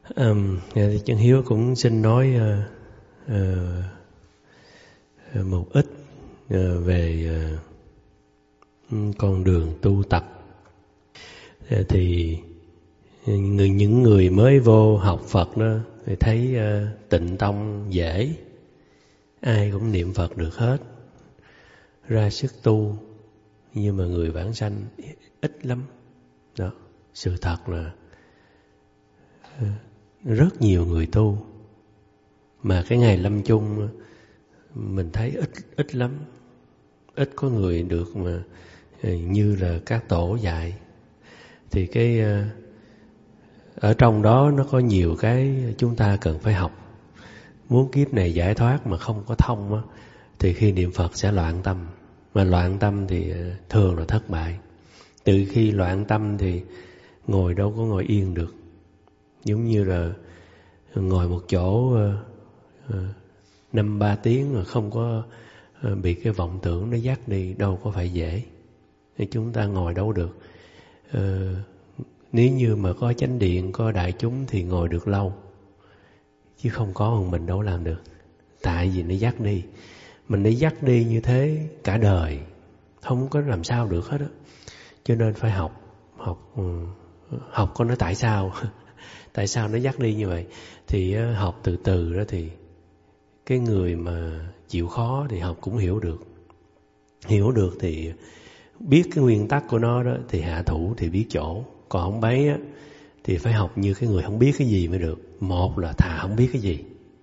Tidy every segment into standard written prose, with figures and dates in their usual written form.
Thì Chân Hiếu cũng xin nói một ít về con đường tu tập. Thì những người mới vô học Phật đó thì thấy Tịnh Tông dễ, ai cũng niệm Phật được hết, ra sức tu, nhưng mà người vãng sanh ít lắm đó. Sự thật là rất nhiều người tu, mà cái ngày lâm chung mình thấy ít lắm, ít có người được mà như là các tổ dạy. Thì cái ở trong đó nó có nhiều cái chúng ta cần phải học. Muốn kiếp này giải thoát mà không có thông á, thì khi niệm Phật sẽ loạn tâm, mà loạn tâm thì thường là thất bại. Từ khi loạn tâm thì ngồi đâu có ngồi yên được, giống như là ngồi một chỗ 5-3 tiếng mà không có bị cái vọng tưởng nó dắt đi, đâu có phải dễ. Thì chúng ta ngồi đâu được. Nếu như mà có chánh điện, có đại chúng thì ngồi được lâu, chứ không có mình đâu làm được. Tại vì nó dắt đi, mình nó dắt đi như thế cả đời, không có làm sao được hết á. Cho nên phải học có nói tại sao tại sao nó dắt đi như vậy. Thì học từ từ đó, thì cái người mà chịu khó thì học cũng hiểu được thì biết cái nguyên tắc của nó đó, thì hạ thủ thì biết chỗ. Còn không bấy á, thì phải học như cái người không biết cái gì mới được. Một là thà không biết cái gì,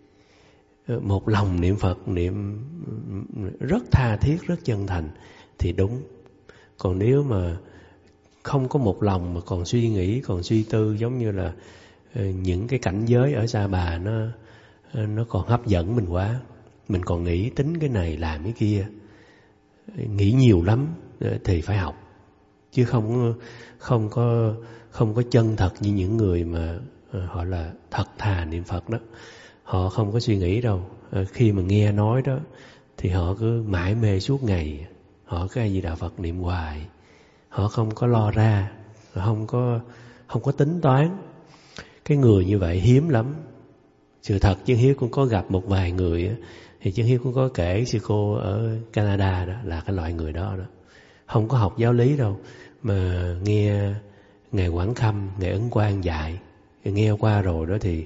một lòng niệm Phật, niệm rất tha thiết, rất chân thành thì đúng. Còn nếu mà không có một lòng mà còn suy nghĩ, còn suy tư, giống như là những cái cảnh giới ở Sa Bà nó còn hấp dẫn mình quá, mình còn nghĩ tính cái này làm cái kia, nghĩ nhiều lắm, thì phải học. Chứ không có chân thật như những người mà họ là thật thà niệm Phật đó. Họ không có suy nghĩ đâu. Khi mà nghe nói đó thì họ cứ mải mê suốt ngày, họ cứ A Di Đà Phật niệm hoài, họ không có lo ra, không có tính toán. Cái người như vậy hiếm lắm. Sự thật Chân Hiếu cũng có gặp một vài người, thì Chân Hiếu cũng có kể sư cô ở Canada đó là cái loại người đó. Không có học giáo lý đâu, mà nghe Ngài Quảng Khâm, Ngài Ấn Quang dạy, nghe qua rồi đó thì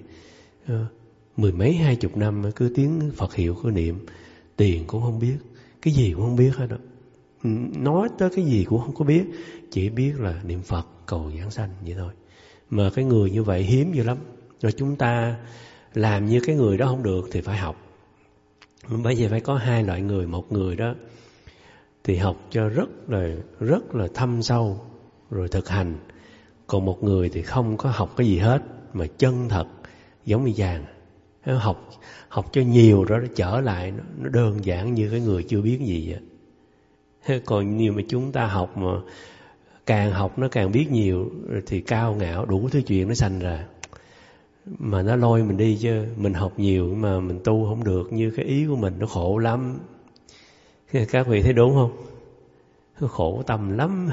10 mấy 20 năm cứ tiếng Phật hiệu cứ niệm, tiền cũng không biết, cái gì cũng không biết hết đó. Nói tới cái gì cũng không có biết, chỉ biết là niệm Phật cầu giảng sanh vậy thôi. Mà cái người như vậy hiếm dữ lắm. Rồi chúng ta làm như cái người đó không được thì phải học. Bây giờ phải có hai loại người. Một người đó thì học cho rất là thâm sâu rồi thực hành. Còn một người thì không có học cái gì hết, mà chân thật giống như vàng. Học cho nhiều đó, nó trở lại nó đơn giản như cái người chưa biết gì vậy. Còn nhiều mà chúng ta học mà càng học nó càng biết nhiều, thì cao ngạo đủ thứ chuyện nó sanh ra, mà nó lôi mình đi. Chứ mình học nhiều mà mình tu không được như cái ý của mình, nó khổ lắm. Các vị thấy đúng không? Khổ tâm lắm.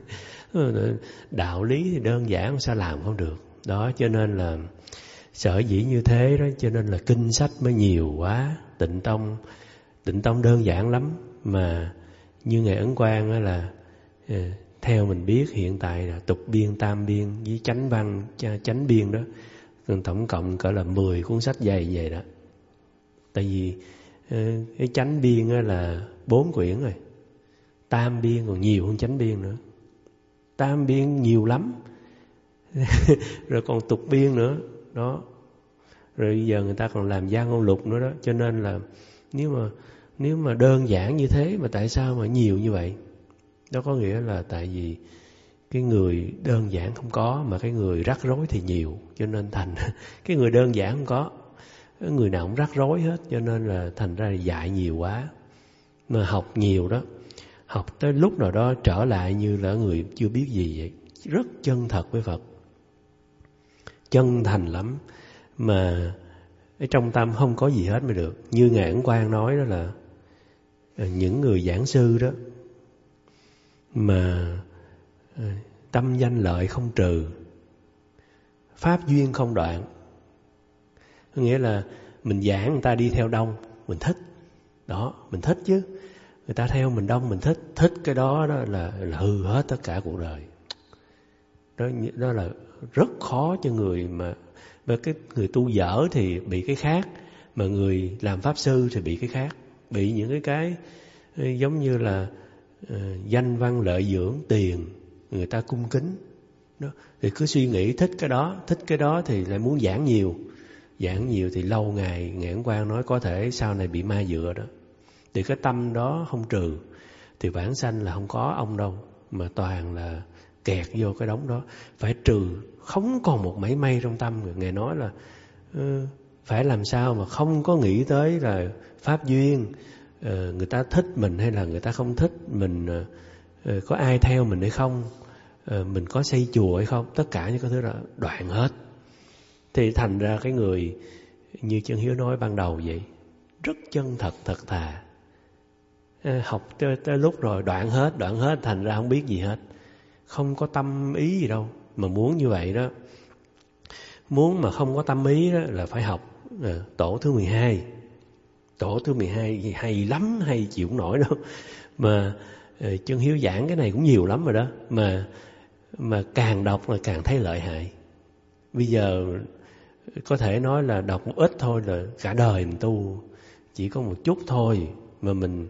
Đạo lý thì đơn giản, sao làm không được. Đó, cho nên là sở dĩ như thế đó, cho nên là kinh sách mới nhiều quá. Tịnh Tông đơn giản lắm. Mà như Ngài Ấn Quang đó là theo mình biết hiện tại là tục biên, tam biên với chánh văn, chánh biên đó, tổng cộng cỡ là 10 cuốn sách dày vậy đó. Tại vì cái chánh biên là 4 quyển rồi, tam biên còn nhiều hơn chánh biên nữa. Tam biên nhiều lắm. Rồi còn tục biên nữa đó. Rồi giờ người ta còn làm gia ngôn lục nữa đó. Cho nên là nếu mà đơn giản như thế mà tại sao mà nhiều như vậy? Đó có nghĩa là tại vì cái người đơn giản không có, mà cái người rắc rối thì nhiều. Cho nên thành cái người đơn giản không có, người nào cũng rắc rối hết. Cho nên là thành ra dạy nhiều quá. Mà học nhiều đó, học tới lúc nào đó trở lại như là người chưa biết gì vậy. Rất chân thật với Phật, chân thành lắm. Mà ở trong tâm không có gì hết mới được. Như Ngài Ấn Quang nói đó là những người giảng sư đó mà tâm danh lợi không trừ, pháp duyên không đoạn, Có nghĩa là mình giảng người ta đi theo đông, mình thích. Đó, mình thích chứ. Người ta theo mình đông, mình thích. Thích cái đó, là hư hết tất cả cuộc đời. Đó là rất khó cho người mà cái người tu dở thì bị cái khác, mà người làm pháp sư thì bị cái khác. Bị những cái giống như là danh văn lợi dưỡng, tiền, người ta cung kính. Đó. Thì cứ suy nghĩ thích cái đó thì lại muốn giảng nhiều. Giảng nhiều thì lâu ngày, Ngài Ấn Quang nói có thể sau này bị ma dựa đó. Thì cái tâm đó không trừ thì vãng sanh là không có ông đâu, mà toàn là kẹt vô cái đống đó. Phải trừ, không còn một mảy may trong tâm. Ngài nói là phải làm sao mà không có nghĩ tới là pháp duyên, người ta thích mình hay là người ta không thích mình, có ai theo mình hay không, mình có xây chùa hay không. Tất cả những cái thứ đó đoạn hết. Thì thành ra cái người như Chân Hiếu nói ban đầu vậy, rất chân thật, thật thà. Học tới lúc rồi đoạn hết, thành ra không biết gì hết. Không có tâm ý gì đâu. Mà muốn như vậy đó, muốn mà không có tâm ý đó là phải học tổ thứ 12. Tổ thứ 12 hay lắm, hay chịu không nổi đâu. Mà Chân Hiếu giảng cái này cũng nhiều lắm rồi đó. Mà càng đọc là càng thấy lợi hại. Bây giờ có thể nói là đọc một ít thôi là cả đời mình tu, chỉ có một chút thôi mà mình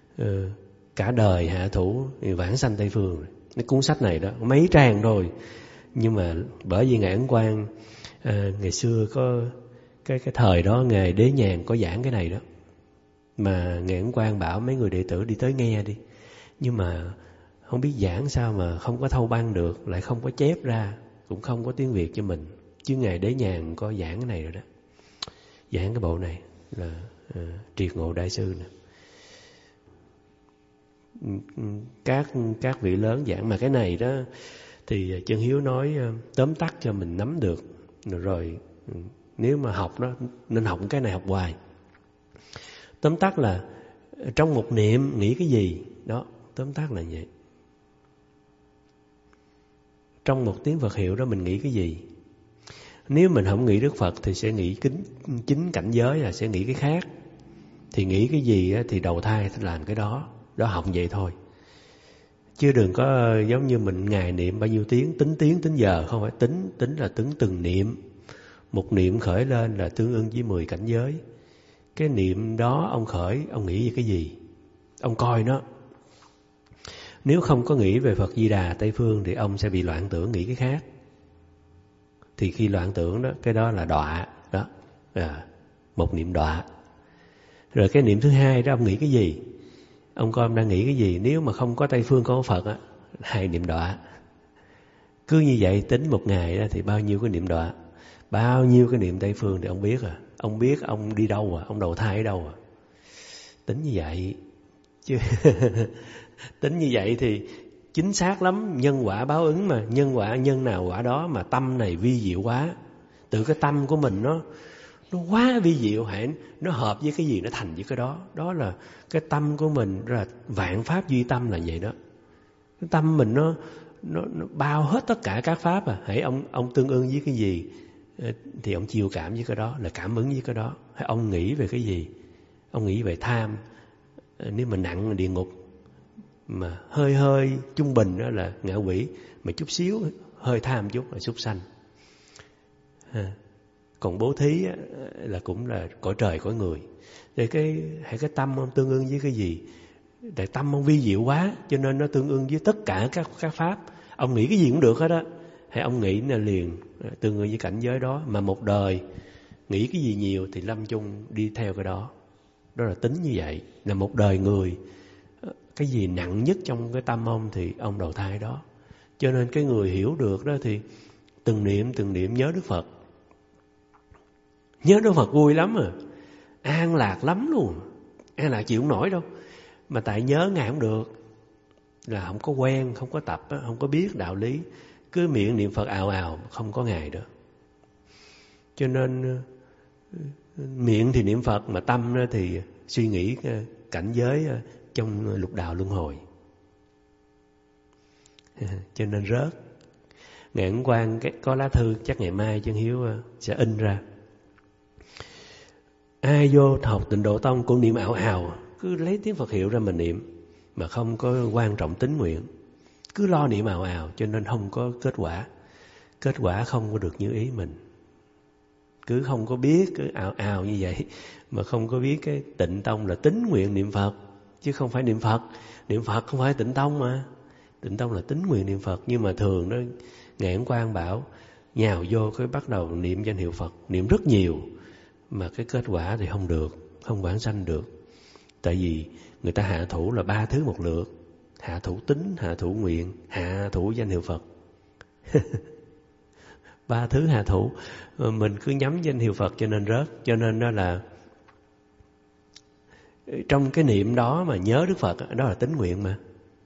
cả đời hạ thủ vãng sanh Tây Phương. Cái cuốn sách này đó mấy trang thôi, nhưng mà bởi vì Ngài Ấn Quang ngày xưa có cái thời đó Ngài Đế Nhàn có giảng cái này đó, mà Ngài Ấn Quang bảo mấy người đệ tử đi tới nghe đi, nhưng mà không biết giảng sao mà không có thâu băng được, lại không có chép ra, cũng không có tiếng Việt cho mình. Chứ Ngài Đế Nhàn có giảng cái này rồi đó, giảng cái bộ này là Triệt Ngộ Đại Sư nè. Các vị lớn giảng, mà cái này đó thì Chân Hiếu nói tóm tắt cho mình nắm được rồi. Nếu mà học đó nên học cái này học hoài. Tóm tắt là trong một niệm nghĩ cái gì đó, tóm tắt là vậy. Trong một tiếng Phật hiệu đó mình nghĩ cái gì. Nếu mình không nghĩ Đức Phật thì sẽ nghĩ chính cảnh giới, là sẽ nghĩ cái khác. Thì nghĩ cái gì thì đầu thai thì làm cái đó. Đó, học vậy thôi. Chứ đừng có giống như mình ngày niệm bao nhiêu tiếng, tính giờ. Không phải tính là tính từng niệm. Một niệm khởi lên là tương ưng với 10 cảnh giới. Cái niệm đó ông khởi, ông nghĩ về cái gì, ông coi nó. Nếu không có nghĩ về Phật Di Đà Tây Phương thì ông sẽ bị loạn tưởng, nghĩ cái khác. Thì khi loạn tưởng đó, cái đó là đọa đó, một niệm đọa. Rồi cái niệm thứ hai đó, ông nghĩ cái gì, ông coi ông đang nghĩ cái gì. Nếu mà không có Tây Phương có Phật á, 2 niệm đọa. Cứ như vậy tính một ngày đó thì bao nhiêu cái niệm đọa, bao nhiêu cái niệm Tây Phương thì ông biết à. Ông biết ông đi đâu à, ông đầu thai ở đâu à. Tính như vậy chứ tính như vậy thì chính xác lắm. Nhân quả báo ứng mà, nhân quả nhân nào quả đó. Mà tâm này vi diệu quá, tự cái tâm của mình nó quá vi diệu, hãy nó hợp với cái gì nó thành với cái đó. Đó là cái tâm của mình, là vạn pháp duy tâm là vậy đó. Cái tâm mình nó bao hết tất cả các pháp à. Hãy ông tương ưng với cái gì thì ông chiêu cảm với cái đó, là cảm ứng với cái đó. Hay ông nghĩ về cái gì, ông nghĩ về tham. Nếu mà nặng là địa ngục, mà hơi trung bình đó là ngạ quỷ, mà chút xíu hơi tham chút là súc sanh. Còn bố thí là cũng là cõi trời cõi người. Thì hãy cái tâm ông tương ưng với cái gì. Tại tâm ông vi diệu quá, cho nên nó tương ưng với tất cả các pháp. Ông nghĩ cái gì cũng được hết á. Hay ông nghĩ là liền tương ưng với cảnh giới đó. Mà một đời nghĩ cái gì nhiều thì lâm chung đi theo cái đó. Đó là tính như vậy. Là một đời người, cái gì nặng nhất trong cái tâm ông thì ông đầu thai đó. Cho nên cái người hiểu được đó thì từng niệm nhớ Đức Phật. Nhớ Đức Phật vui lắm à, an lạc lắm luôn. An lạc chịu không nổi đâu. Mà tại nhớ Ngài không được, là không có quen, không có tập, không có biết đạo lý. Cứ miệng niệm Phật ào ào, không có Ngài đó. Cho nên miệng thì niệm Phật, mà tâm thì suy nghĩ cảnh giới trong lục đạo luân hồi. Cho nên rớt. Ngài Ấn Quang có lá thư, chắc ngày mai Chân Hiếu sẽ in ra. Ai vô học Tịnh Độ Tông cũng niệm ảo ảo, cứ lấy tiếng Phật hiệu ra mà niệm, mà không có quan trọng tín nguyện, cứ lo niệm ảo ảo, cho nên không có kết quả. Kết quả không có được như ý mình. Cứ không có biết, cứ ảo ảo như vậy, mà không có biết cái Tịnh Tông là tín nguyện niệm Phật, chứ không phải niệm Phật. Niệm Phật không phải Tịnh Tông mà. Tịnh Tông là tín nguyện niệm Phật. Nhưng mà thường đó, Ngài Ấn Quang bảo nhào vô cái bắt đầu niệm danh hiệu Phật, niệm rất nhiều, mà cái kết quả thì không được, không vãng sanh được. Tại vì người ta hạ thủ là 3 thứ một lượt: hạ thủ tín, hạ thủ nguyện, hạ thủ danh hiệu Phật. 3 thứ hạ thủ. Mình cứ nhắm danh hiệu Phật cho nên rớt. Cho nên đó là trong cái niệm đó mà nhớ Đức Phật, đó là tín nguyện mà.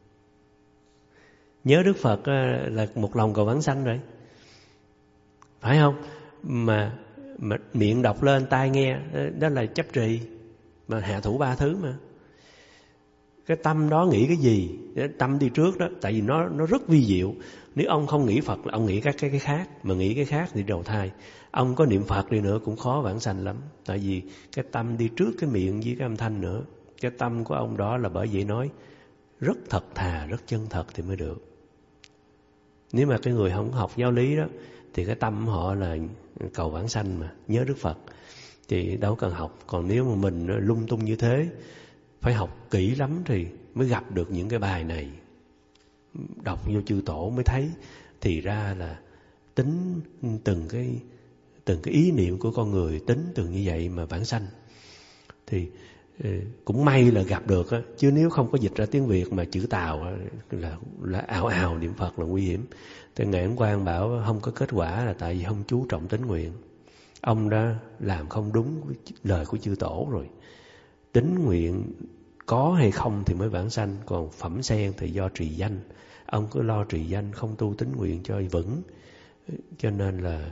Nhớ Đức Phật là một lòng cầu vãng sanh rồi, phải không? Mà miệng đọc lên, tai nghe, đó là chấp trì, mà hạ thủ 3 thứ mà. Cái tâm đó nghĩ cái gì? Tâm đi trước đó, tại vì nó rất vi diệu. Nếu ông không nghĩ Phật là ông nghĩ các cái khác, mà nghĩ cái khác thì đầu thai. Ông có niệm Phật đi nữa cũng khó vãng sanh lắm, tại vì cái tâm đi trước cái miệng với cái âm thanh nữa. Cái tâm của ông đó là bởi vậy nói rất thật thà, rất chân thật thì mới được. Nếu mà cái người không học giáo lý đó thì cái tâm họ là cầu vãng sanh mà, nhớ Đức Phật, thì đâu cần học. Còn nếu mà mình lung tung như thế, phải học kỹ lắm thì mới gặp được những cái bài này. Đọc vô chư tổ mới thấy thì ra là tính từng cái ý niệm của con người, tính từng như vậy mà vãng sanh. Thì cũng may là gặp được á, chứ nếu không có dịch ra tiếng Việt mà chữ Tàu là ảo ảo niệm Phật là nguy hiểm. Thì Ngài Ấn Quang bảo không có kết quả là tại vì không chú trọng tín nguyện. Ông đã làm không đúng lời của chư tổ rồi. Tín nguyện có hay không thì mới vãng sanh, còn phẩm sen thì do trì danh. Ông cứ lo trì danh, không tu tín nguyện cho vững, cho nên là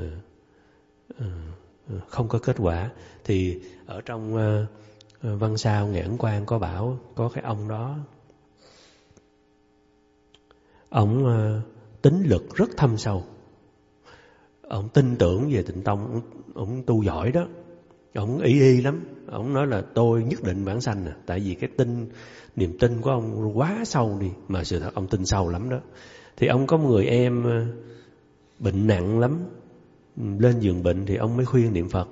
không có kết quả. Thì ở trong văn sao Ngài Ấn Quang có bảo, có cái ông đó, ông tín lực rất thâm sâu, ông tin tưởng về Tịnh Tông, ông tu giỏi đó, ông y lắm. Ông nói là tôi nhất định vãng sanh tại vì cái niềm tin của ông quá sâu đi, mà sự thật ông tin sâu lắm đó. Thì ông có một người em bệnh nặng lắm, lên giường bệnh thì ông mới khuyên niệm Phật.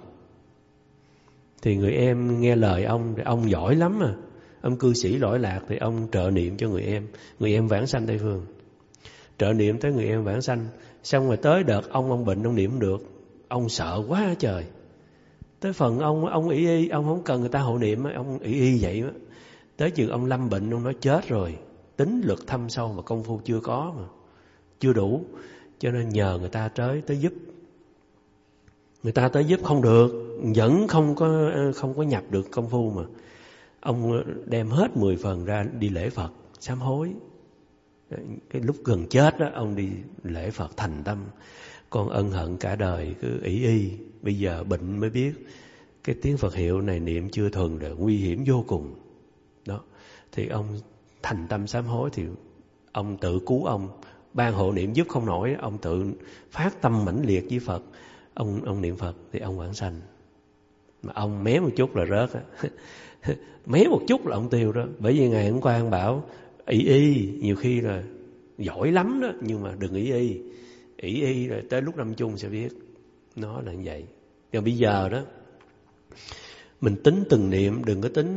Thì người em nghe lời ông, thì ông giỏi lắm mà, ông cư sĩ lỗi lạc, thì ông trợ niệm cho người em vãng sanh Tây Phương. Trợ niệm tới người em vãng sanh, xong rồi tới đợt ông bệnh, ông niệm không được, ông sợ quá trời. Tới phần ông y, ông không cần người ta hộ niệm, ông y vậy đó. Tới chừng ông lâm bệnh, ông nói chết rồi, tín lực thâm sâu mà công phu chưa có mà, chưa đủ, cho nên nhờ người ta tới giúp. Người ta tới giúp không được, vẫn không có nhập được công phu mà. Ông đem hết 10 phần ra đi lễ Phật, sám hối. Cái lúc gần chết đó, ông đi lễ Phật thành tâm. Con ân hận cả đời cứ y, bây giờ bệnh mới biết cái tiếng Phật hiệu này niệm chưa thuần rồi, nguy hiểm vô cùng đó. Thì ông thành tâm sám hối, thì ông tự cứu ông, ban hộ niệm giúp không nổi, ông tự phát tâm mãnh liệt với Phật, ông niệm Phật thì ông vãng sanh. Mà ông mé một chút là rớt á. Mé một chút là ông tiêu đó. Bởi vì Ngài Ấn Quang bảo y nhiều khi là giỏi lắm đó, nhưng mà đừng y rồi tới lúc năm chung sẽ biết nó là như vậy. Nhưng bây giờ đó mình tính từng niệm, đừng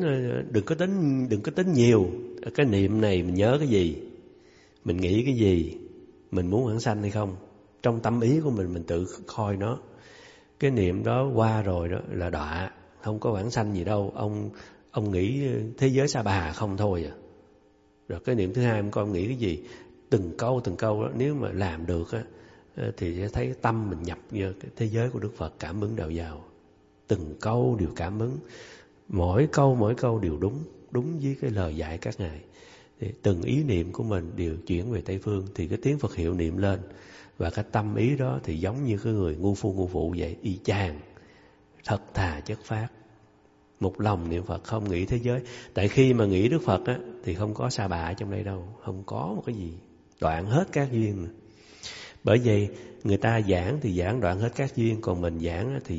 có tính nhiều. Cái niệm này mình nhớ cái gì, mình nghĩ cái gì, mình muốn vãng sanh hay không, trong tâm ý của mình tự coi nó. Cái niệm đó qua rồi đó là đọa, không có vãng sanh gì đâu. Ông nghĩ thế giới Sa Bà không thôi à. Rồi cái niệm thứ hai ông nghĩ cái gì, từng câu đó, nếu mà làm được á thì sẽ thấy tâm mình nhập vô cái thế giới của Đức Phật, cảm ứng đạo vào. Từng câu đều cảm ứng, mỗi câu đều đúng với cái lời dạy các ngài. Thì từng ý niệm của mình đều chuyển về Tây Phương, thì cái tiếng Phật hiệu niệm lên, và cái tâm ý đó thì giống như cái người ngu phụ vậy, y chang, thật thà chất phát, một lòng niệm Phật, không nghĩ thế giới. Tại khi mà nghĩ Đức Phật á thì không có Sa Bà trong đây đâu, không có một cái gì, đoạn hết các duyên mà. Bởi vậy người ta giảng thì giảng đoạn hết các duyên, còn mình giảng thì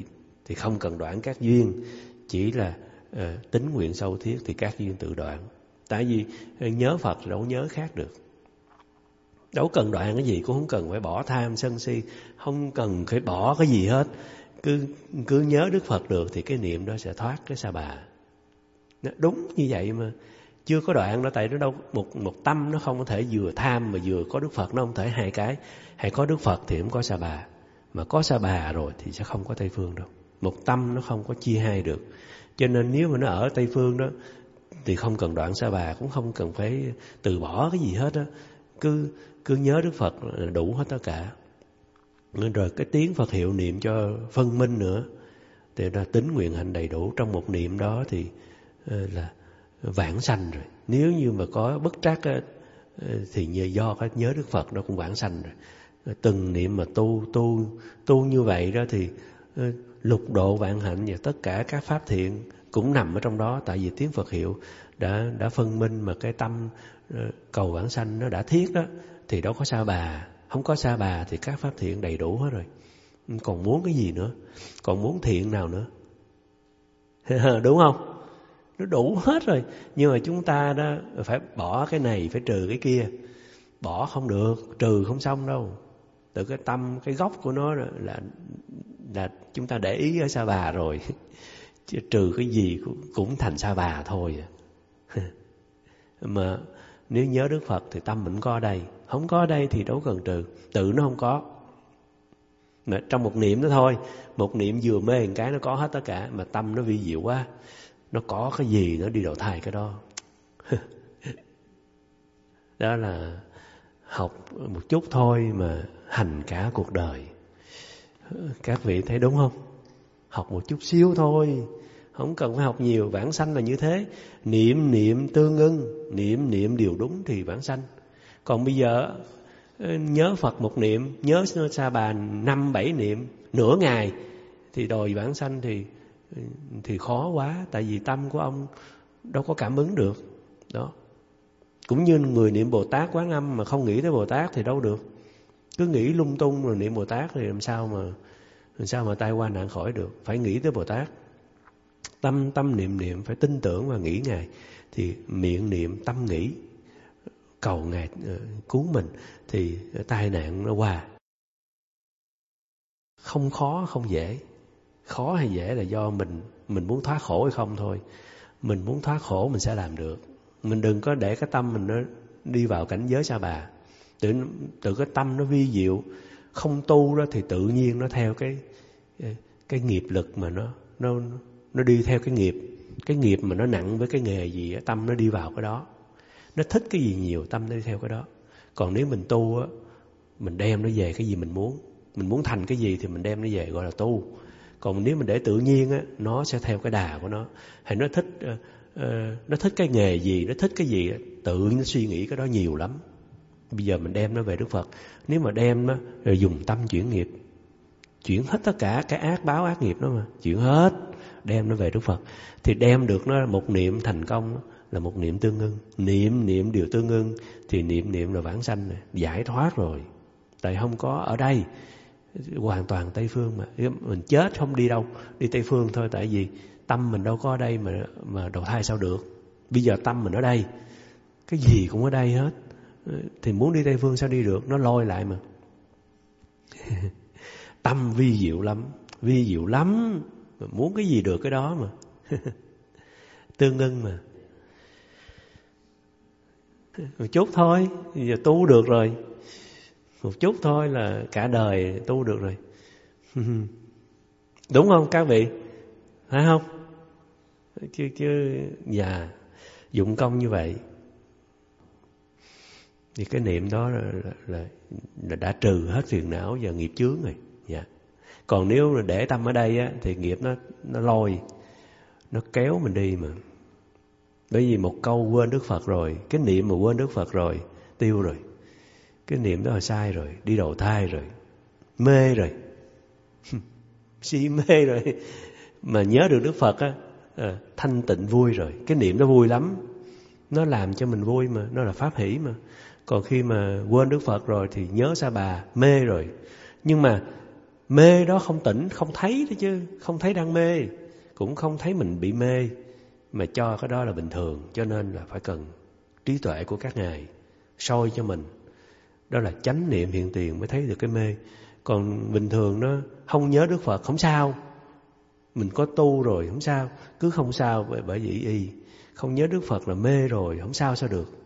thì không cần đoạn các duyên, chỉ là tín nguyện sâu thiết thì các duyên tự đoạn. Tại vì nhớ Phật đâu nhớ khác được. Đâu cần đoạn cái gì, cũng không cần phải bỏ tham sân si, không cần phải bỏ cái gì hết. Cứ nhớ Đức Phật được thì cái niệm đó sẽ thoát cái sa bà. Đúng như vậy mà. Chưa có đoạn đó, tại nó đâu một tâm nó không có thể vừa tham mà vừa có Đức Phật, nó không thể hai cái. Hay có Đức Phật thì không có sa bà, mà có sa bà rồi thì sẽ không có Tây Phương đâu. Một tâm nó không có chia hai được. Cho nên nếu mà nó ở Tây Phương đó thì không cần đoạn sa bà, cũng không cần phải từ bỏ cái gì hết đó. Cứ nhớ Đức Phật là đủ hết tất cả. Rồi cái tiếng Phật hiệu niệm cho phân minh nữa, thì là tín nguyện hạnh đầy đủ. Trong một niệm đó thì là vãng sanh rồi. Nếu như mà có bất trắc thì do cái nhớ Đức Phật nó cũng vãng sanh rồi. Từng niệm mà tu như vậy đó thì lục độ vạn hạnh và tất cả các pháp thiện cũng nằm ở trong đó. Tại vì tiếng Phật hiệu đã phân minh, mà cái tâm cầu vãng sanh nó đã thiết đó thì đâu có sa bà. Không có sa bà thì các pháp thiện đầy đủ hết rồi. Còn muốn cái gì nữa? Còn muốn thiện nào nữa? Đúng không? Nó đủ hết rồi. Nhưng mà chúng ta đó phải bỏ cái này, phải trừ cái kia. Bỏ không được, trừ không xong đâu. Từ cái tâm, cái gốc của nó là chúng ta để ý ở sa bà rồi. Chứ trừ cái gì cũng thành sa bà thôi. Mà nếu nhớ Đức Phật thì tâm mình có ở đây. Không có ở đây thì đâu cần trừ. Tự nó không có. Mà trong một niệm đó thôi, một niệm vừa mê một cái nó có hết tất cả. Mà tâm nó vi diệu quá, nó có cái gì nó đi đầu thai cái đó. Đó là học một chút thôi mà hành cả cuộc đời. Các vị thấy đúng không? Học một chút xíu thôi, không cần phải học nhiều. Vãng sanh là như thế. Niệm tương ưng, niệm điều đúng thì vãng sanh. Còn bây giờ nhớ Phật một niệm, nhớ sa bà 5-7 niệm nửa ngày thì đòi vãng sanh thì khó quá. Tại vì tâm của ông đâu có cảm ứng được đó. Cũng như người niệm Bồ Tát Quán Âm mà không nghĩ tới Bồ Tát thì đâu được. Cứ nghĩ lung tung rồi niệm Bồ Tát thì làm sao mà tai qua nạn khỏi được. Phải nghĩ tới Bồ Tát. Tâm niệm phải tin tưởng và nghĩ Ngài. Thì miệng niệm, tâm nghĩ, cầu Ngài cứu mình thì tai nạn nó qua. Không khó, không dễ. Khó hay dễ là do mình muốn thoát khổ hay không thôi. Mình muốn thoát khổ mình sẽ làm được. Mình đừng có để cái tâm mình nó đi vào cảnh giới sa bà. Tự cái tâm nó vi diệu. Không tu đó thì tự nhiên nó theo cái nghiệp lực mà nó đi theo cái nghiệp. Cái nghiệp mà nó nặng với cái nghề gì, tâm nó đi vào cái đó. Nó thích cái gì nhiều, tâm nó đi theo cái đó. Còn nếu mình tu á, mình đem nó về cái gì mình muốn. Mình muốn thành cái gì thì mình đem nó về gọi là tu. Còn nếu mình để tự nhiên á, nó sẽ theo cái đà của nó. Hay nó thích cái nghề gì, nó thích cái gì, tự nó suy nghĩ cái đó nhiều lắm. Bây giờ mình đem nó về Đức Phật. Nếu mà đem nó rồi dùng tâm chuyển nghiệp, chuyển hết tất cả cái ác báo ác nghiệp đó mà, chuyển hết, đem nó về Đức Phật. Thì đem được nó một niệm thành công là một niệm tương ưng. Niệm điều tương ưng thì niệm là vãng sanh này, giải thoát rồi. Tại không có ở đây, hoàn toàn Tây Phương mà. Mình chết không đi đâu, đi Tây Phương thôi. Tại vì tâm mình đâu có ở đây mà đầu thai sao được. Bây giờ tâm mình ở đây, cái gì cũng ở đây hết. Thì muốn đi Tây Phương sao đi được, nó lôi lại mà. Tâm vi diệu lắm. Mà muốn cái gì được cái đó mà. Tương ưng mà. Một chút thôi, giờ tu được rồi. Một chút thôi là cả đời tu được rồi. Đúng không các vị? Phải không? Chứ dụng công như vậy thì cái niệm đó là đã trừ hết phiền não và nghiệp chướng rồi. Dạ. Còn nếu là để tâm ở đây á, thì nghiệp nó lôi, nó kéo mình đi mà. Bởi vì một câu quên Đức Phật rồi, cái niệm mà quên Đức Phật rồi, tiêu rồi. Cái niệm đó là sai rồi, đi đầu thai rồi, mê rồi, si mê rồi. Mà nhớ được Đức Phật á, thanh tịnh vui rồi. Cái niệm nó vui lắm, nó làm cho mình vui mà, nó là pháp hỷ mà. Còn khi mà quên Đức Phật rồi thì nhớ sa bà, mê rồi. Nhưng mà Mê đó không tỉnh, không thấy đó chứ, không thấy đang mê, cũng không thấy mình bị mê, mà cho cái đó là bình thường. Cho nên là phải cần trí tuệ của các ngài soi cho mình. Đó là chánh niệm hiện tiền mới thấy được cái mê. Còn bình thường nó không nhớ Đức Phật không sao, mình có tu rồi không sao, cứ không sao. Bởi vì không nhớ Đức Phật là mê rồi, không sao sao được.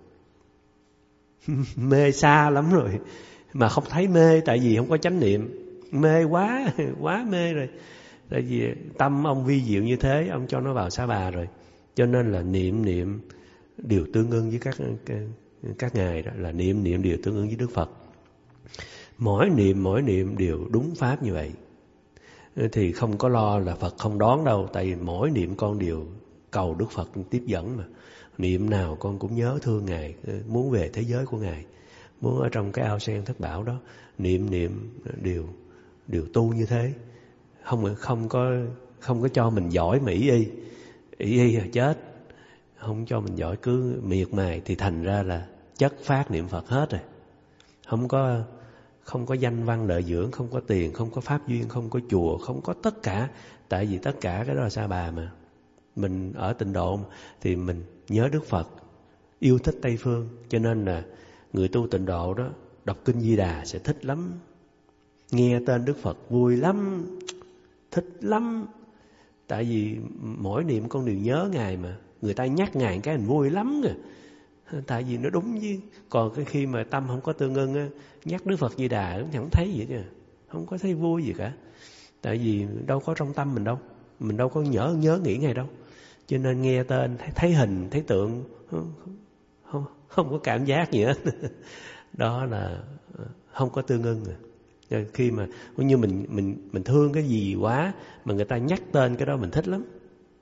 Mê xa lắm rồi mà không thấy mê, tại vì không có chánh niệm. Mê quá quá mê rồi, tại vì tâm ông vi diệu như thế, ông cho nó vào Sa Bà rồi. Cho nên là niệm điều tương ưng với các ngài, đó là niệm điều tương ưng với Đức Phật. Mỗi niệm đều đúng pháp như vậy, thì không có lo là Phật không đón đâu. Tại vì mỗi niệm con đều cầu Đức Phật tiếp dẫn mà. Niệm nào con cũng nhớ thương ngài, muốn về thế giới của ngài, muốn ở trong cái ao sen thất bảo đó. Niệm đều tu như thế, không có cho mình giỏi mà ý là chết, không cho mình giỏi cứ miệt mài, thì thành ra là chất phát niệm Phật hết rồi. Không có danh văn lợi dưỡng, không có tiền, không có pháp duyên, không có chùa, không có tất cả. Tại vì tất cả cái đó là Sa Bà mà. Mình ở Tịnh Độ thì mình nhớ Đức Phật, yêu thích Tây Phương. Cho nên là người tu Tịnh Độ đó đọc kinh Di Đà sẽ thích lắm. Nghe tên Đức Phật vui lắm, thích lắm. Tại vì mỗi niệm con đều nhớ ngài mà. Người ta nhắc ngài cái mình vui lắm rồi. Tại vì nó đúng chứ. Còn cái khi mà tâm không có tương ưng á, nhắc Đức Phật Di Đà cũng chẳng thấy gì chứ, không có thấy vui gì cả. Tại vì đâu có trong tâm mình đâu, mình đâu có nhớ nghĩ ngài đâu. Cho nên nghe tên, thấy hình, thấy tượng, không có cảm giác gì hết. Đó là không có tương ưng rồi. Khi mà như mình thương cái gì quá mà người ta nhắc tên cái đó mình thích lắm.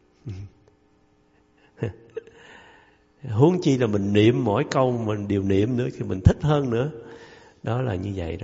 Huống chi là mình niệm mỗi câu mình đều niệm nữa thì mình thích hơn nữa. Đó là như vậy đó.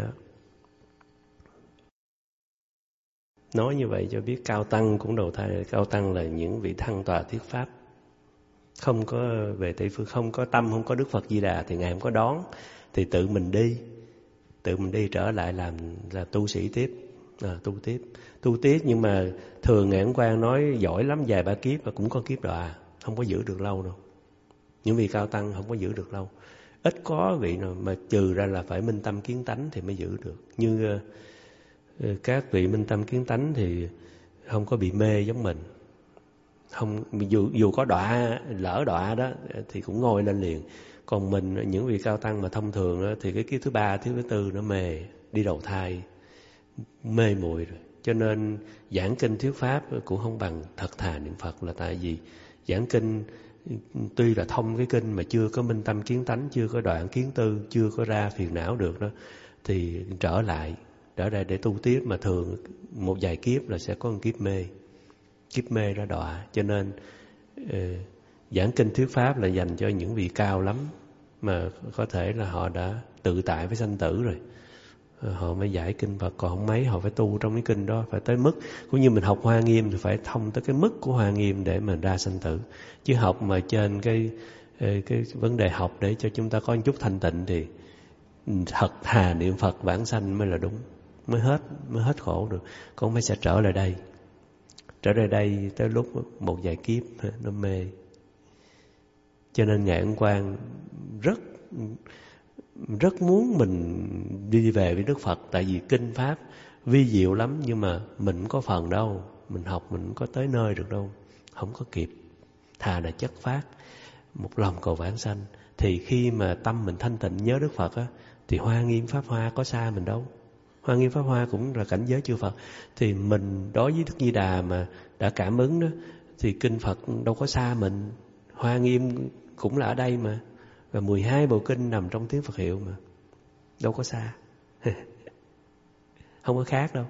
Nói như vậy cho biết Cao Tăng cũng đầu thai. Cao Tăng là những vị thăng tọa thuyết pháp, không có về Tây Phương, không có tâm, không có Đức Phật Di Đà thì ngài không có đón. Thì tự mình đi trở lại là tu sĩ tiếp, tu tiếp. Nhưng mà thường Ngài Ấn Quang nói giỏi lắm, vài ba kiếp và cũng có kiếp đọa, không có giữ được lâu đâu. Những vị cao tăng không có giữ được lâu. Ít có vị nào mà trừ ra là phải minh tâm kiến tánh thì mới giữ được. Như các vị minh tâm kiến tánh thì không có bị mê giống mình. Không, dù có lỡ đọa đó thì cũng ngồi lên liền. Còn mình, những vị cao tăng mà thông thường đó, thì cái kiếp thứ 3, kiếp thứ 4 nó mê, đi đầu thai, mê muội rồi. Cho nên giảng kinh thuyết pháp cũng không bằng thật thà niệm Phật, là tại vì giảng kinh tuy là thông cái kinh mà chưa có minh tâm kiến tánh, chưa có đoạn kiến tư, chưa có ra phiền não được đó, thì trở lại để tu tiếp. Mà thường một vài kiếp là sẽ có một kiếp mê ra đọa. Cho nên giảng kinh thuyết pháp là dành cho những vị cao lắm, mà có thể là họ đã tự tại với sanh tử rồi, họ mới giải kinh Phật. Còn không mấy họ phải tu trong cái kinh đó, phải tới mức. Cũng như mình học Hoa Nghiêm thì phải thông tới cái mức của Hoa Nghiêm để mà ra sanh tử. Chứ học mà trên cái vấn đề học để cho chúng ta có một chút thanh tịnh thì thật thà niệm Phật vãng sanh mới là đúng, mới hết khổ được. Con phải sẽ trở lại đây tới lúc một vài kiếp nó mê. Cho nên Ngài Ấn Quang rất muốn mình đi về với Đức Phật. Tại vì kinh pháp vi diệu lắm, nhưng mà mình không có phần đâu, mình học mình không có tới nơi được đâu, không có kịp. Thà là chất phát một lòng cầu vãng sanh. Thì khi mà tâm mình thanh tịnh nhớ Đức Phật á, thì Hoa Nghiêm Pháp Hoa có xa mình đâu. Hoa Nghiêm Pháp Hoa cũng là cảnh giới chư Phật. Thì mình đối với Đức Di Đà mà đã cảm ứng đó, thì kinh Phật đâu có xa mình. Hoa Nghiêm cũng là ở đây mà, và 12 bộ kinh nằm trong tiếng Phật hiệu mà, đâu có xa. Không có khác đâu.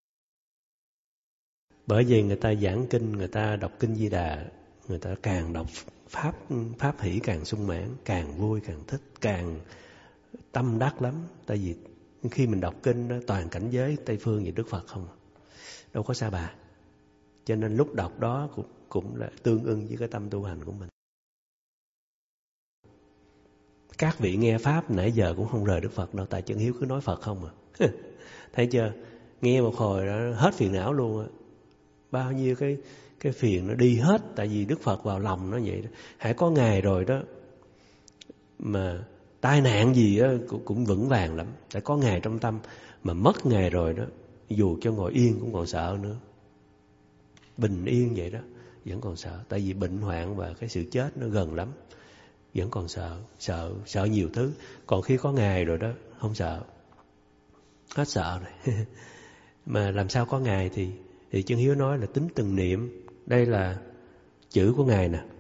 Bởi vì người ta giảng kinh, người ta đọc kinh Di Đà, người ta càng đọc pháp hỷ càng sung mãn, càng vui, càng thích, càng tâm đắc lắm. Tại vì khi mình đọc kinh đó, toàn cảnh giới Tây Phương và Đức Phật không, đâu có Sa Bà. Cho nên lúc đọc đó cũng là tương ưng với cái tâm tu hành của mình. Các vị nghe pháp nãy giờ cũng không rời Đức Phật đâu, tại chân hiếu cứ nói Phật không à. Thấy chưa? nghe một hồi đó hết phiền não luôn á. Bao nhiêu cái phiền nó đi hết, tại vì Đức Phật vào lòng nó vậy đó. Hãy có Ngài rồi đó mà tai nạn gì đó cũng vững vàng lắm. Tại có Ngài trong tâm, mà mất Ngài rồi đó, dù cho ngồi yên cũng còn sợ nữa. Bình yên vậy đó, vẫn còn sợ. Tại vì bệnh hoạn và cái sự chết nó gần lắm, vẫn còn sợ nhiều thứ. Còn khi có Ngài rồi đó, không sợ, hết sợ rồi. Mà làm sao có Ngài thì Chân Hiếu nói là tính từng niệm. Đây là chữ của Ngài nè.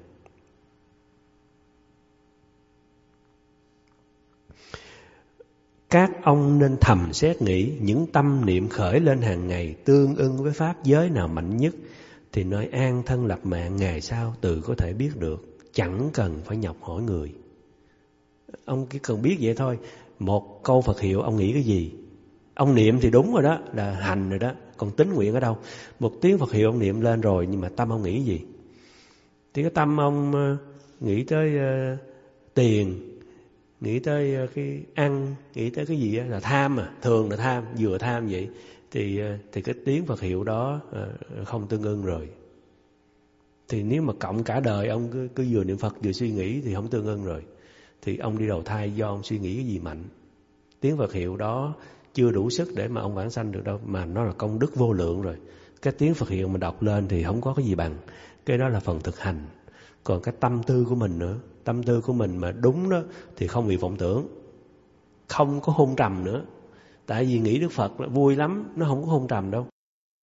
Các ông nên thầm xét nghĩ những tâm niệm khởi lên hàng ngày tương ưng với pháp giới nào mạnh nhất, thì nơi an thân lập mạng ngày sau tự có thể biết được, chẳng cần phải nhọc hỏi người. Ông chỉ cần biết vậy thôi. Một câu Phật hiệu ông nghĩ cái gì, ông niệm thì đúng rồi đó, là hành rồi đó. Còn tín nguyện ở đâu? Một tiếng Phật hiệu ông niệm lên rồi, nhưng mà tâm ông nghĩ gì? Thì cái tâm ông nghĩ tới tiền, nghĩ tới cái ăn, nghĩ tới cái gì đó, là tham mà. Thường là tham, vừa tham vậy thì cái tiếng Phật hiệu đó không tương ưng rồi. Thì nếu mà cộng cả đời ông cứ vừa niệm Phật vừa suy nghĩ thì không tương ưng rồi. Thì ông đi đầu thai do ông suy nghĩ cái gì mạnh. Tiếng Phật hiệu đó chưa đủ sức để mà ông vãng sanh được đâu, mà nó là công đức vô lượng rồi. Cái tiếng Phật hiệu mà đọc lên thì không có cái gì bằng. Cái đó là phần thực hành. Còn cái tâm tư của mình nữa, tâm tư của mình mà đúng đó thì không bị vọng tưởng, không có hôn trầm nữa. Tại vì nghĩ Đức Phật là vui lắm, nó không có hôn trầm đâu.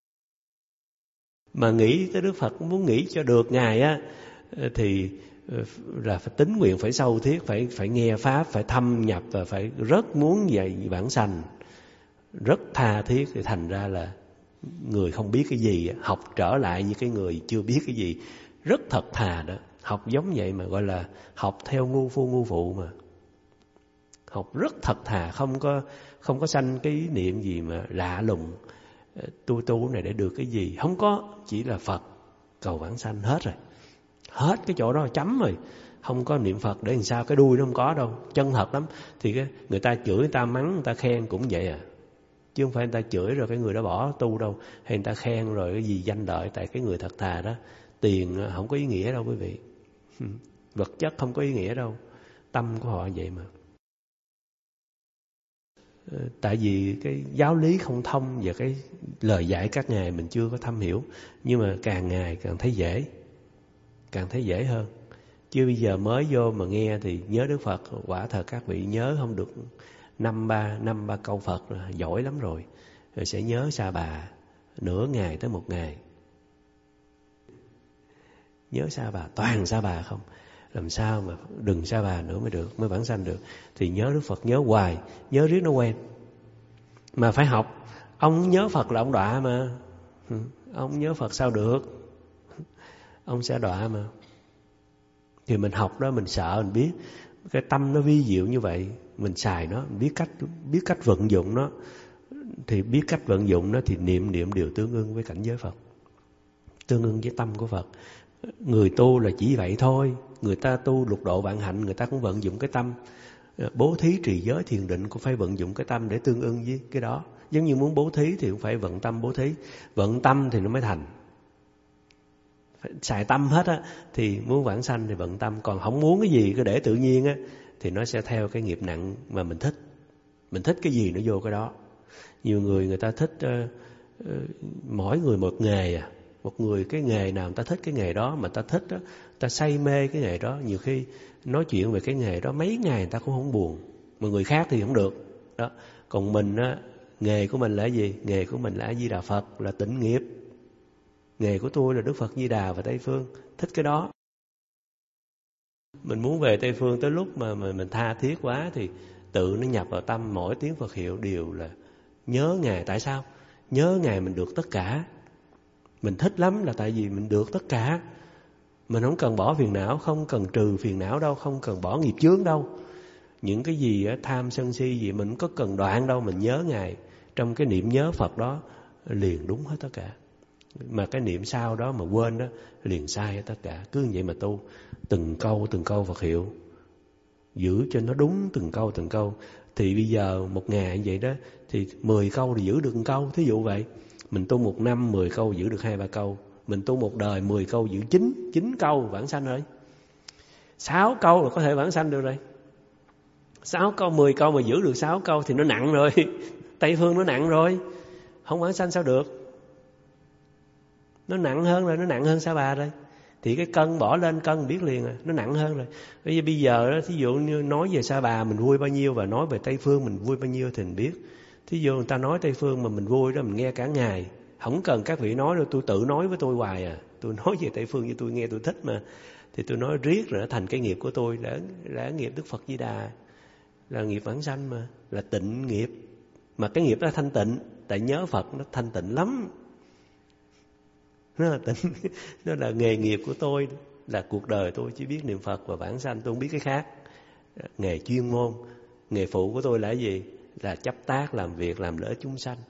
Mà nghĩ tới Đức Phật, muốn nghĩ cho được Ngài á, thì là phải tín nguyện, phải sâu thiết, phải nghe Pháp, phải thâm nhập và phải rất muốn dạy vãng sanh, rất tha thiết. Thì thành ra là người không biết cái gì học trở lại như cái người chưa biết cái gì, rất thật thà đó. Học giống vậy mà gọi là học theo ngu phu ngu phụ mà. Học rất thật thà, không có sanh cái ý niệm gì mà lạ lùng. Tu này để được cái gì? Không có, chỉ là Phật cầu vãng sanh hết rồi. Hết cái chỗ đó chấm rồi. Không có niệm Phật để làm sao, cái đuôi nó không có đâu. Chân thật lắm. Thì người ta chửi, người ta mắng, người ta khen cũng vậy à. Chứ không phải người ta chửi rồi cái người đó bỏ tu đâu. Hay người ta khen rồi cái gì danh lợi. Tại cái người thật thà đó, tiền không có ý nghĩa đâu quý vị. Vật chất không có ý nghĩa đâu. Tâm của họ vậy mà. Tại vì cái giáo lý không thông và cái lời dạy các ngài mình chưa có thâm hiểu. Nhưng mà càng ngày càng thấy dễ, càng thấy dễ hơn. Chứ bây giờ mới vô mà nghe thì nhớ Đức Phật, quả thật các vị nhớ không được năm ba câu Phật là giỏi lắm rồi. Rồi sẽ nhớ Sa Bà nửa ngày tới một ngày. Nhớ Sa Bà, toàn Sa Bà không. Làm sao mà đừng Sa Bà nữa mới được, mới vãng sanh được. Thì nhớ Đức Phật, nhớ hoài, nhớ riết nó quen. Mà phải học. Ông nhớ Phật là ông đọa mà. Ông nhớ Phật sao được. Ông sẽ đọa mà. Thì mình học đó, mình sợ, mình biết cái tâm nó vi diệu như vậy, mình xài nó, mình biết cách vận dụng nó. Thì biết cách vận dụng nó thì niệm đều tương ưng với cảnh giới Phật, tương ưng với tâm của Phật. Người tu là chỉ vậy thôi. Người ta tu lục độ vạn hạnh, người ta cũng vận dụng cái tâm. Bố thí trì giới thiền định cũng phải vận dụng cái tâm để tương ưng với cái đó. Giống như muốn bố thí thì cũng phải vận tâm bố thí. Vận tâm thì nó mới thành. Phải xài tâm hết á. Thì muốn vãng sanh thì vận tâm. Còn không muốn cái gì cứ để tự nhiên á, thì nó sẽ theo cái nghiệp nặng mà mình thích. Mình thích cái gì nó vô cái đó. Nhiều người ta thích mỗi người một nghề à. Một người cái nghề nào người ta thích cái nghề đó, mà ta thích đó, ta say mê cái nghề đó. Nhiều khi nói chuyện về cái nghề đó mấy ngày người ta cũng không buồn. Mà người khác thì không được đó. Còn mình á, nghề của mình là gì? Nghề của mình là A Di Đà Phật, là tịnh nghiệp. Nghề của tôi là Đức Phật Di Đà và Tây Phương. Thích cái đó. Mình muốn về Tây Phương tới lúc mà mình tha thiết quá thì tự nó nhập vào tâm. Mỗi tiếng Phật hiệu đều là nhớ Ngài. Tại sao? Nhớ Ngài mình được tất cả. Mình thích lắm là tại vì mình được tất cả. Mình không cần bỏ phiền não, không cần trừ phiền não đâu, không cần bỏ nghiệp chướng đâu. Những cái gì tham sân si gì mình có cần đoạn đâu. Mình nhớ Ngài, trong cái niệm nhớ Phật đó liền đúng hết tất cả. Mà cái niệm sau đó mà quên đó liền sai hết tất cả. Cứ như vậy mà tu, từng câu Phật hiệu, giữ cho nó đúng từng câu. Thì bây giờ một ngày như vậy đó, thì 10 câu thì giữ được 1 câu. Thí dụ vậy, mình tu 1 năm 10 câu giữ được 2-3 câu. Mình tu một đời 10 câu giữ 9 câu vãng sanh rồi. 6 câu là có thể vãng sanh được rồi. 6 câu, 10 câu mà giữ được 6 câu thì nó nặng rồi. Tây phương nó nặng rồi, không vãng sanh sao được. Nó nặng hơn rồi, nó nặng hơn Sa Bà rồi. Thì cái cân bỏ lên cân biết liền à, nó nặng hơn rồi. Bây giờ đó, thí dụ như nói về Sa Bà mình vui bao nhiêu và nói về Tây phương mình vui bao nhiêu thì mình biết. Thí dụ người ta nói Tây phương mà mình vui đó, mình nghe cả ngày, không cần các vị nói đâu, tôi tự nói với tôi hoài à. Tôi nói về Tây phương như tôi nghe tôi thích mà, thì tôi nói riết rồi nó thành cái nghiệp của tôi, đã nghiệp Đức Phật Di Đà, là nghiệp vãng sanh mà, là tịnh nghiệp. Mà cái nghiệp đó thanh tịnh, tại nhớ Phật nó thanh tịnh lắm. Nó là tịnh, nó là nghề nghiệp của tôi, là cuộc đời tôi chỉ biết niệm Phật và vãng sanh, tôi không biết cái khác. Nghề chuyên môn, nghề phụ của tôi là cái gì? Là chấp tác, làm việc, làm lợi chúng sanh,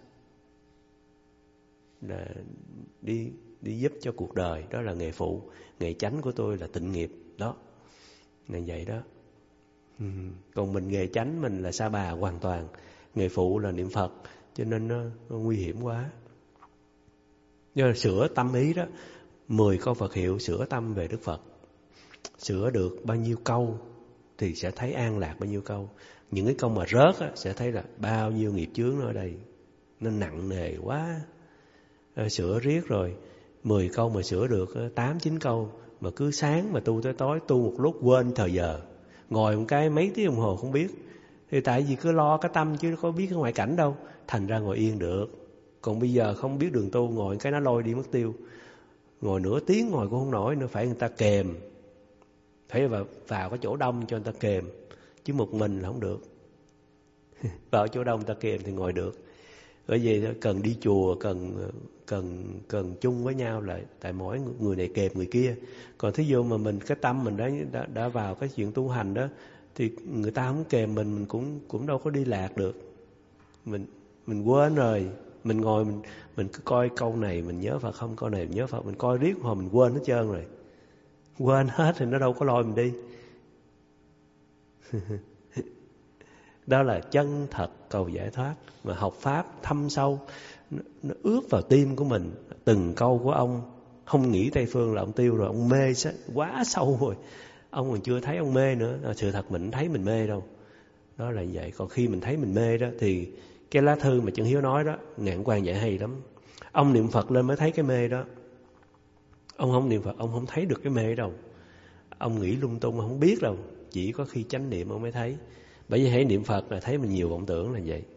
là đi giúp cho cuộc đời, đó là nghề phụ. Nghề chánh của tôi là tịnh nghiệp, đó là vậy đó. Còn mình nghề chánh mình là Sa Bà hoàn toàn, nghề phụ là niệm Phật, cho nên nó nguy hiểm quá. Nhưng sửa tâm ý đó, 10 câu Phật hiệu sửa tâm về Đức Phật, sửa được bao nhiêu câu thì sẽ thấy an lạc bao nhiêu câu. Những cái câu mà rớt á, sẽ thấy là bao nhiêu nghiệp chướng ở đây, nó nặng nề quá. Sửa riết rồi 10 câu mà sửa được 8-9 câu, mà cứ sáng mà tu tới tối, tu một lúc quên thời giờ, ngồi một cái mấy tiếng đồng hồ không biết. Thì tại vì cứ lo cái tâm chứ có biết cái ngoại cảnh đâu, thành ra ngồi yên được. Còn bây giờ không biết đường tu, ngồi cái nó lôi đi mất tiêu. Ngồi nửa tiếng ngồi cũng không nổi nữa, phải người ta kèm, phải vào cái chỗ đông cho người ta kèm, chứ một mình là không được. Vào chỗ đông người ta kèm thì ngồi được. Bởi vì cần đi chùa, cần chung với nhau lại, tại mỗi người này kèm người kia. Còn thí dụ mà mình cái tâm mình đã vào cái chuyện tu hành đó, thì người ta không kèm mình cũng đâu có đi lạc được. Mình quên rồi, mình ngồi mình cứ coi câu này mình nhớ Phật không, câu này mình nhớ Phật, mình coi riết hồi mình quên hết trơn rồi. Quên hết thì nó đâu có lôi mình đi. Đó là chân thật cầu giải thoát. Mà học Pháp thâm sâu, nó ướt vào tim của mình. Từng câu của ông, không nghĩ Tây phương là ông tiêu rồi, ông mê quá sâu rồi. Ông còn chưa thấy ông mê nữa. Sự thật mình thấy mình mê đâu. Đó là vậy. Còn khi mình thấy mình mê đó, thì cái lá thư mà Chân Hiếu nói đó, Ngạn Quang dạy hay lắm. Ông niệm Phật lên mới thấy cái mê đó. Ông không niệm Phật, ông không thấy được cái mê đâu. Ông nghĩ lung tung, ông không biết đâu. Chỉ có khi chánh niệm ông mới thấy. Bởi vì hãy niệm Phật là thấy mình nhiều vọng tưởng là vậy.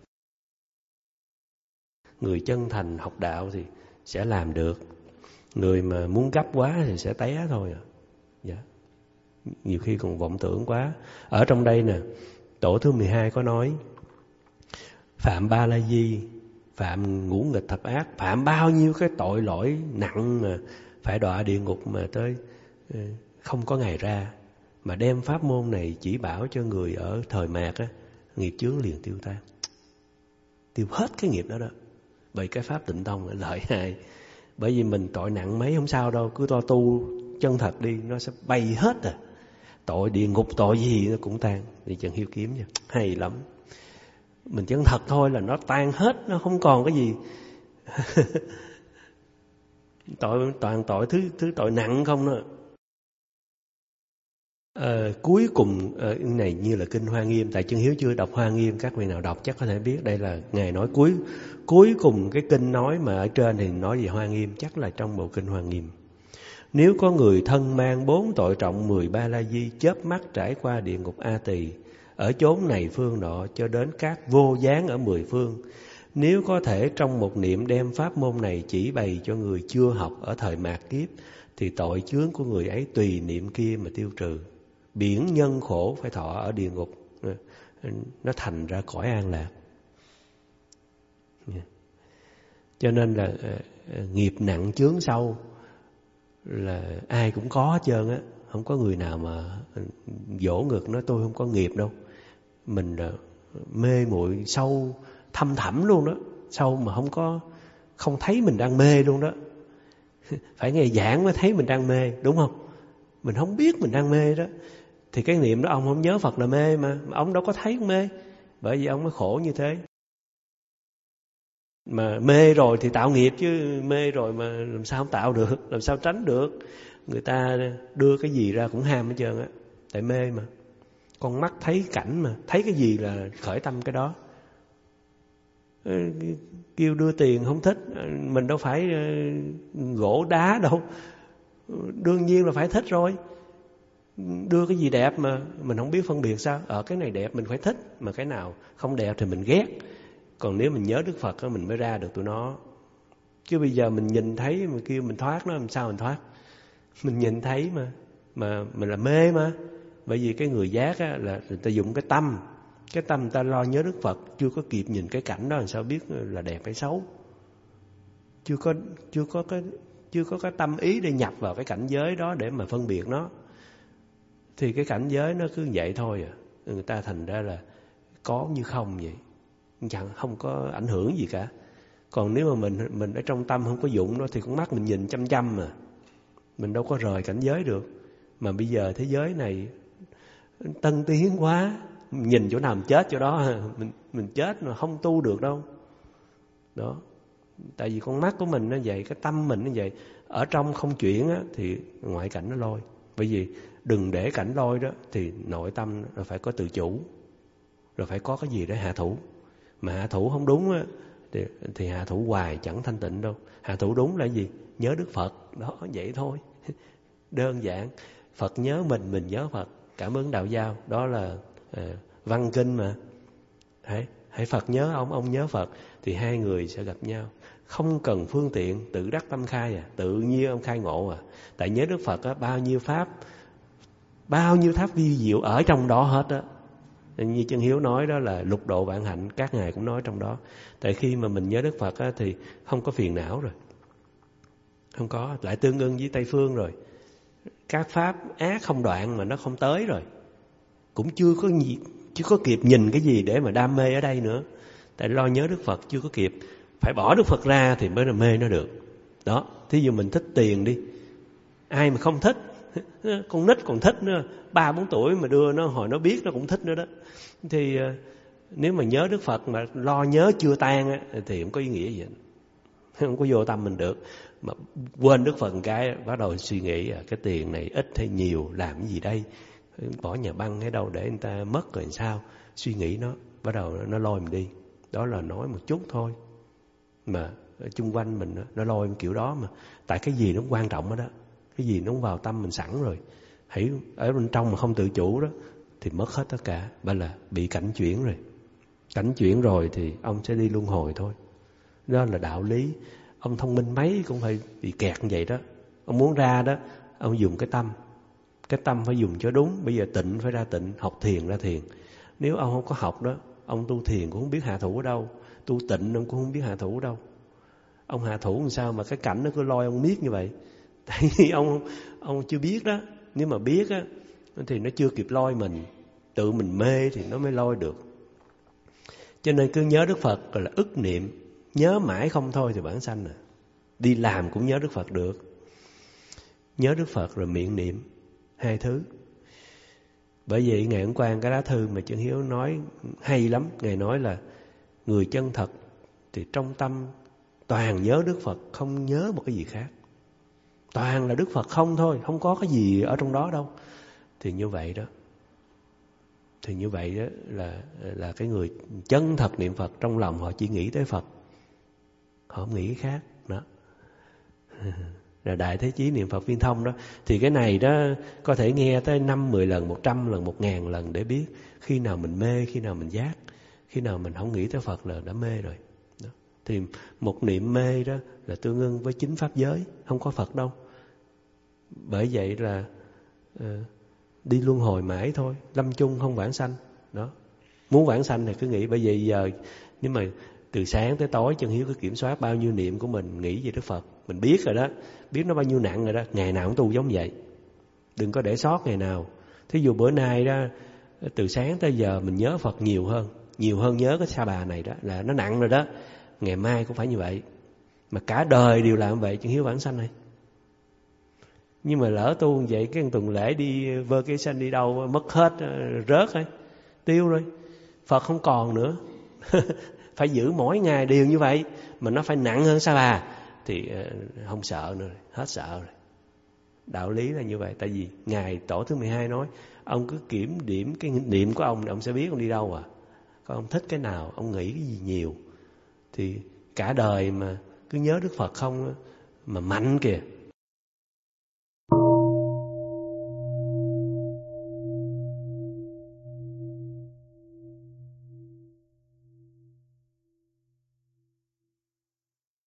Người chân thành học đạo thì sẽ làm được. Người mà muốn gấp quá thì sẽ té thôi à. Dạ. Nhiều khi còn vọng tưởng quá. Ở trong đây nè, tổ thứ 12 có nói, phạm ba la di, phạm ngũ nghịch thập ác, phạm bao nhiêu cái tội lỗi nặng mà phải đọa địa ngục mà tới không có ngày ra. Mà đem pháp môn này chỉ bảo cho người ở thời mạt á, nghiệp chướng liền tiêu tan, tiêu hết cái nghiệp đó đó. Bởi cái pháp Tịnh Tông là lợi hại. Bởi vì mình tội nặng mấy không sao đâu, cứ tu chân thật đi, nó sẽ bay hết à. Tội địa ngục, tội gì nó cũng tan. Thì Trần Hiếu kiếm nha, hay lắm. Mình chân thật thôi là nó tan hết, nó không còn cái gì. Toàn tội thứ tội nặng không nữa. Cuối cùng này như là kinh Hoa Nghiêm. Tại Chân Hiếu chưa đọc Hoa Nghiêm, các vị nào đọc chắc có thể biết. Đây là Ngài nói cuối cùng cái kinh nói, mà ở trên thì nói về Hoa Nghiêm, chắc là trong bộ kinh Hoa Nghiêm. Nếu có người thân mang 4 tội trọng 10 ba la di, chớp mắt trải qua địa ngục A Tỳ, ở chốn này phương nọ cho đến các vô gián ở 10 phương, nếu có thể trong một niệm đem pháp môn này chỉ bày cho người chưa học ở thời mạt kiếp, thì tội chướng của người ấy tùy niệm kia mà tiêu trừ. Biển nhân khổ phải thọ ở địa ngục, nó thành ra cõi an lạc. Cho nên là nghiệp nặng chướng sâu là ai cũng có hết trơn á. Không có người nào mà vỗ ngực nói tôi không có nghiệp đâu. Mình mê muội sâu thâm thẳm luôn đó, sâu mà không thấy mình đang mê luôn đó. Phải nghe giảng mới thấy mình đang mê, đúng không? Mình không biết mình đang mê đó, thì cái niệm đó ông không nhớ Phật là mê mà ông đâu có thấy mê. Bởi vì ông mới khổ như thế. Mà mê rồi thì tạo nghiệp chứ, mê rồi mà làm sao không tạo được, làm sao tránh được. Người ta đưa cái gì ra cũng ham hết trơn á, tại mê mà. Con mắt thấy cảnh mà, thấy cái gì là khởi tâm cái đó. Kêu đưa tiền không thích, mình đâu phải gỗ đá đâu, đương nhiên là phải thích rồi. Đưa cái gì đẹp mà mình không biết phân biệt sao? Cái này đẹp mình phải thích, mà cái nào không đẹp thì mình ghét. Còn nếu mình nhớ Đức Phật mình mới ra được tụi nó. Chứ bây giờ mình nhìn thấy mà kêu mình thoát nó, làm sao mình thoát? Mình nhìn thấy mà mình là mê mà. Bởi vì cái người giác á, là người ta dùng cái tâm người ta lo nhớ Đức Phật, chưa có kịp nhìn cái cảnh đó làm sao biết là đẹp hay xấu. Chưa có cái tâm ý để nhập vào cái cảnh giới đó để mà phân biệt nó. Thì cái cảnh giới nó cứ vậy thôi à. Người ta thành ra là có như không vậy, chẳng không có ảnh hưởng gì cả. Còn nếu mà mình ở trong tâm không có dụng đó thì con mắt mình nhìn chăm chăm mà, mình đâu có rời cảnh giới được. Mà bây giờ thế giới này tân tiến quá, nhìn chỗ nào mình chết chỗ đó, mình chết mà không tu được đâu. Đó, tại vì con mắt của mình nó vậy, cái tâm mình nó vậy. Ở trong không chuyển á, thì ngoại cảnh nó lôi. Bởi vì đừng để cảnh lôi đó thì nội tâm nó phải có tự chủ, rồi phải có cái gì để hạ thủ. Mà hạ thủ không đúng á thì hạ thủ hoài chẳng thanh tịnh đâu. Hạ thủ đúng là gì? Nhớ Đức Phật. Đó, vậy thôi. Đơn giản. Phật nhớ mình nhớ Phật. Cảm ứng đạo giao. Đó là văn kinh mà. Hãy Phật nhớ ông nhớ Phật, thì hai người sẽ gặp nhau. Không cần phương tiện, tự đắc tâm khai à. Tự nhiên ông khai ngộ à. Tại nhớ Đức Phật á, bao nhiêu pháp vi diệu ở trong đó hết á. Như Chân Hiếu nói đó là lục độ vạn hạnh, các ngài cũng nói trong đó. Tại khi mà mình nhớ Đức Phật á, thì không có phiền não rồi. Không có, lại tương ưng với Tây Phương rồi. Các pháp ác không đoạn mà nó không tới rồi. Cũng chưa có kịp nhìn cái gì để mà đam mê ở đây nữa. Tại lo nhớ Đức Phật chưa có kịp. Phải bỏ Đức Phật ra thì mới là mê nó được. Đó, thí dụ mình thích tiền đi. Ai mà không thích, con nít còn thích nữa, 3-4 tuổi mà đưa nó hồi nó biết nó cũng thích nữa đó. Thì nếu mà nhớ Đức Phật mà lo nhớ chưa tan á, thì không có ý nghĩa gì, không có vô tâm mình được. Mà quên Đức Phật cái bắt đầu suy nghĩ cái tiền này ít hay nhiều, làm cái gì đây, bỏ nhà băng hay đâu để người ta mất rồi sao. Suy nghĩ nó bắt đầu nó lôi mình đi. Đó là nói một chút thôi, mà ở chung quanh mình nó lôi kiểu đó mà. Tại cái gì nó cũng quan trọng đó, cái gì nó cũng vào tâm mình sẵn rồi. Hãy ở bên trong mà không tự chủ đó thì mất hết tất cả. Bởi là bị cảnh chuyển rồi. Cảnh chuyển rồi thì ông sẽ đi luân hồi thôi. Đó là đạo lý. Ông thông minh mấy cũng phải bị kẹt như vậy đó. Ông muốn ra đó, ông dùng cái tâm. Cái tâm phải dùng cho đúng. Bây giờ tịnh phải ra tịnh, học thiền ra thiền. Nếu ông không có học đó, ông tu thiền cũng không biết hạ thủ ở đâu, tu tịnh ông cũng không biết hạ thủ ở đâu. Ông hạ thủ làm sao mà cái cảnh nó cứ lôi ông miết như vậy? Tại vì ông chưa biết đó. Nếu mà biết á thì nó chưa kịp lôi mình. Tự mình mê thì nó mới lôi được. Cho nên cứ nhớ Đức Phật gọi là ức niệm. Nhớ mãi không thôi thì bản sanh à. Đi làm cũng nhớ Đức Phật được. Nhớ Đức Phật rồi miệng niệm. Hai thứ. Bởi vậy Ngài Ấn Quang cái lá thư mà Chân Hiếu nói hay lắm. Ngài nói là người chân thật thì trong tâm toàn nhớ Đức Phật, không nhớ một cái gì khác. Toàn là Đức Phật không thôi, không có cái gì ở trong đó đâu. Thì như vậy đó. Thì như vậy đó là cái người chân thật niệm Phật, trong lòng họ chỉ nghĩ tới Phật. Họ không nghĩ cái khác. Đó. Là Đại Thế Chí niệm Phật Viên Thông đó. Thì cái này đó có thể nghe tới 5-10 lần, 100 lần, 1000 lần để biết khi nào mình mê, khi nào mình giác. Khi nào mình không nghĩ tới Phật là đã mê rồi. Đó. Thì một niệm mê đó là tương ưng với 9 pháp giới, không có Phật đâu. Bởi vậy là đi luân hồi mãi thôi, lâm chung không vãng sanh. Đó. Muốn vãng sanh thì cứ nghĩ. Bởi vậy giờ nếu mà từ sáng tới tối Chân Hiếu cứ kiểm soát bao nhiêu niệm của mình nghĩ về Đức Phật. Mình biết rồi đó, biết nó bao nhiêu nặng rồi đó. Ngày nào cũng tu giống vậy, đừng có để sót ngày nào. Thí dụ bữa nay đó, từ sáng tới giờ mình nhớ Phật nhiều hơn nhớ cái Sa Bà này đó, là nó nặng rồi đó. Ngày mai cũng phải như vậy. Mà cả đời đều làm vậy, Chân Hiếu vãng sanh này. Nhưng mà lỡ tu như vậy, cái tuần lễ đi vacation đi đâu mất hết, rớt rồi, tiêu rồi. Phật không còn nữa. Phải giữ mỗi ngày đều như vậy, mà nó phải nặng hơn Sa Bà thì không sợ nữa, hết sợ rồi. Đạo lý là như vậy. Tại vì Ngài Tổ thứ 12 nói, ông cứ kiểm điểm cái niệm của ông sẽ biết ông đi đâu à. Còn ông thích cái nào, ông nghĩ cái gì nhiều, thì cả đời mà cứ nhớ Đức Phật không mà mạnh kìa,